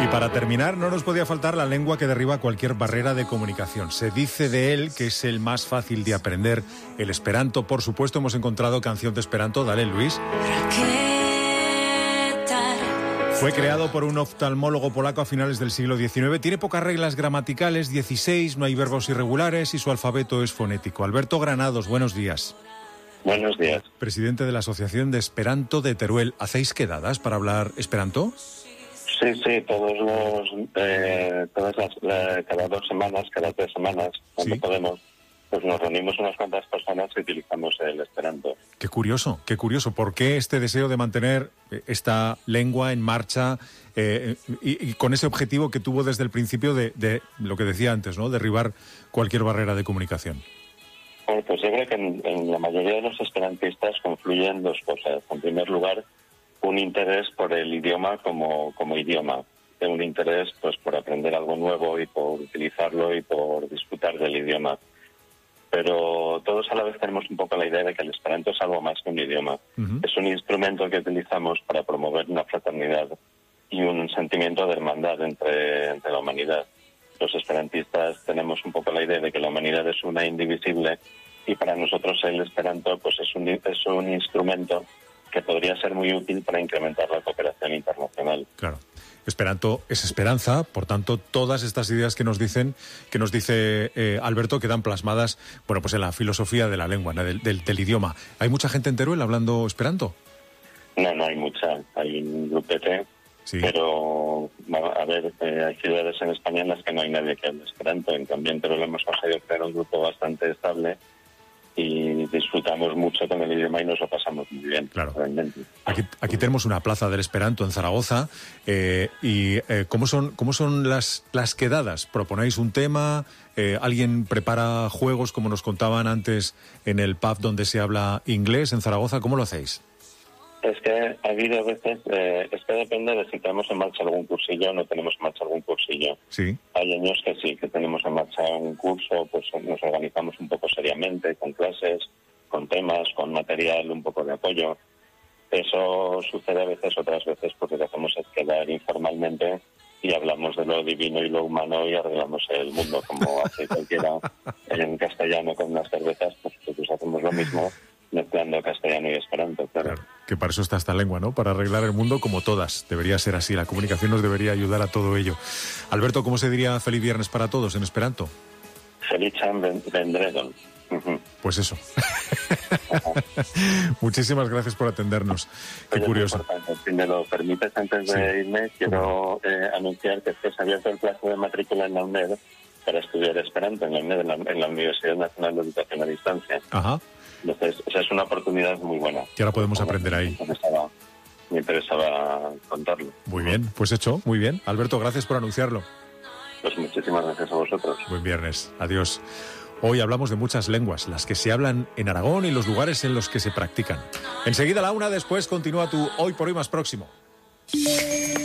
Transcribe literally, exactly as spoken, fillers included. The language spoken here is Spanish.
Y para terminar, no nos podía faltar la lengua que derriba cualquier barrera de comunicación. Se dice de él que es el más fácil de aprender, el esperanto. Por supuesto, hemos encontrado canción de esperanto. Dale, Luis. Fue creado por un oftalmólogo polaco a finales del siglo diecinueve. Tiene pocas reglas gramaticales, dieciséis, no hay verbos irregulares y su alfabeto es fonético. Alberto Granados, buenos días. Buenos días. Presidente de la Asociación de Esperanto de Teruel. ¿Hacéis quedadas para hablar esperanto? Sí, sí, todos los, eh, todas las, eh, cada dos semanas, cada tres semanas, cuando ¿sí? podemos, pues nos reunimos unas cuantas personas y utilizamos el esperanto. Qué curioso, qué curioso. ¿Por qué este deseo de mantener esta lengua en marcha eh, y, y con ese objetivo que tuvo desde el principio de, de lo que decía antes, ¿no? Derribar cualquier barrera de comunicación? Bueno, pues yo creo que en, en la mayoría de los esperantistas confluyen dos cosas. En primer lugar, un interés por el idioma como, como idioma, un interés pues por aprender algo nuevo y por utilizarlo y por disfrutar del idioma. Pero todos a la vez tenemos un poco la idea de que el esperanto es algo más que un idioma. Uh-huh. Es un instrumento que utilizamos para promover una fraternidad y un sentimiento de hermandad entre, entre la humanidad. Los esperantistas tenemos un poco la idea de que la humanidad es una indivisible y para nosotros el esperanto pues es un, es un instrumento que podría ser muy útil para incrementar la cooperación internacional. Claro. Esperanto es esperanza, por tanto, todas estas ideas que nos dicen, que nos dice eh, Alberto, quedan plasmadas, bueno, pues en la filosofía de la lengua, ¿no? del, del, del idioma. ¿Hay mucha gente en Teruel hablando esperanto? No, no hay mucha. Hay un grupete, sí. Pero, bueno, a ver, eh, hay ciudades en España en las que no hay nadie que hable esperanto. En cambio, en Teruel hemos conseguido crear un grupo bastante estable y disfrutamos mucho con el idioma y nos lo pasamos muy bien. Claro. Realmente. Aquí, aquí tenemos una plaza del esperanto en Zaragoza. Eh, y eh, ¿cómo son, cómo son las, las quedadas? ¿Proponéis un tema? Eh, ¿Alguien prepara juegos, como nos contaban antes, en el pub donde se habla inglés en Zaragoza? ¿Cómo lo hacéis? Es que ha habido veces, eh, es que depende de si tenemos en marcha algún cursillo o no tenemos en marcha algún cursillo. Sí. Hay años que sí, que tenemos en marcha un curso, pues nos organizamos un poco seriamente, con clases, con temas, con material, un poco de apoyo. Eso sucede a veces, otras veces, porque lo que hacemos es quedar informalmente y hablamos de lo divino y lo humano y arreglamos el mundo, como hace cualquiera en castellano con unas cervezas, pues nosotros hacemos lo mismo, mezclando castellano y esperanto, claro. Claro. Que para eso está esta lengua, ¿no? Para arreglar el mundo como todas. Debería ser así. La comunicación nos debería ayudar a todo ello. Alberto, ¿cómo se diría feliz viernes para todos en esperanto? Feliĉan vendredon. Uh-huh. Pues eso. Muchísimas gracias por atendernos. Qué Oye, curioso. Si me lo permites, antes de sí. irme, quiero eh, anunciar que se ha abierto el plazo de matrícula en la UNED para estudiar esperanto en la UNED, en la, en la Universidad Nacional de Educación a Distancia. Ajá. Entonces, esa es una oportunidad muy buena. Y ahora podemos aprender ahí. Me interesaba, me interesaba contarlo. Muy bien, pues hecho, muy bien. Alberto, gracias por anunciarlo. Pues muchísimas gracias a vosotros. Buen viernes, adiós. Hoy hablamos de muchas lenguas, las que se hablan en Aragón y los lugares en los que se practican. Enseguida la una, después continúa tu Hoy por Hoy más próximo.